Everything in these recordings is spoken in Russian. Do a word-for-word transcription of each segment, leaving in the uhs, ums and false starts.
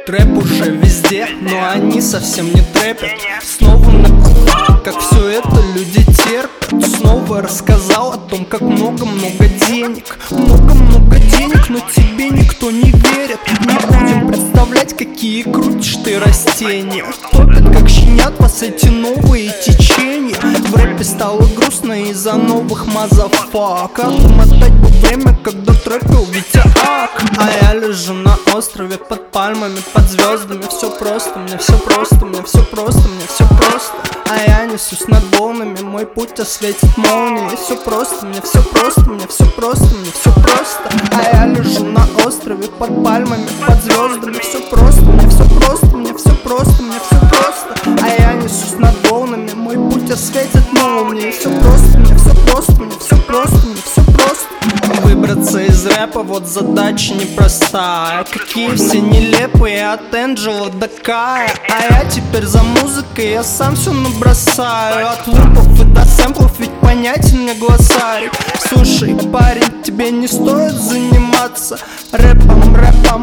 Трэп уже везде, но они совсем не трэпят. Снова на как все это люди терпят. Снова рассказал о том, как много-много денег. Много-много денег, но тебе никто не верит. Не будем представлять, какие крутишь ты растения. Топят как щенят вас эти новые течения. В рэпе стало грустно из-за новых мазафак. Отмотать бы время, когда трэпил Витя Ак. А я лежу на острове под пальмами, под звездами. Все просто, мне все просто, мне все просто, мне все просто. А я несусь над волнами, мой путь осветит молнии. Все просто, мне все просто, мне все просто, мне все просто. А я лежу на острове под пальмами, под звездами. Все просто, мне все просто, мне все просто, мне все просто. А я несусь над волнами, мой путь осветит молнии. Все просто, мне все просто, мне все просто, мне все просто. Выбраться из рэпа, вот задача непростая. Какие все нелепые от Энджела до Кая. А я теперь за музыкой, я сам все набросаю. От лупов и до сэмплов, ведь понятен мне глоссарий. Слушай, парень, тебе не стоит заниматься рэпом, рэпом,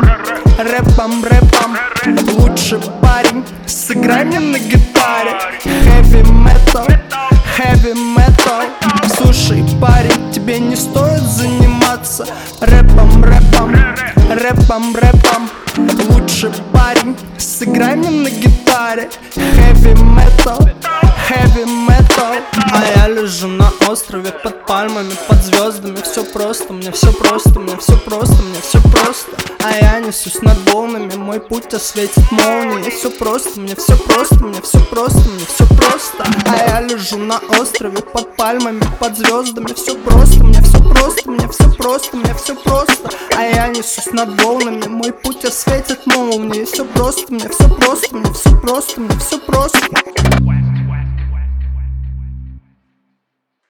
рэпом, рэпом. Лучше, парень, сыграй мне на гитаре heavy metal, heavy metal. Слушай, парень, тебе не стоит заниматься рэпом, рэпом, рэпом, рэпом. Лучше, парень, сыграй мне на гитаре heavy metal, heavy metal. А я лежу на острове под пальмами, под звездами. Все просто, мне все просто, мне все просто, мне все просто. А я несусь над волнами, мой путь осветит молнии. Все просто, мне все просто, мне все просто, мне все просто. А я лежу на острове под пальмами, под звездами. Все просто, мне все просто, мне все просто, мне все просто. А я несусь над волнами, мой путь осветит молнии. Все просто, мне все просто, мне все просто, мне все просто.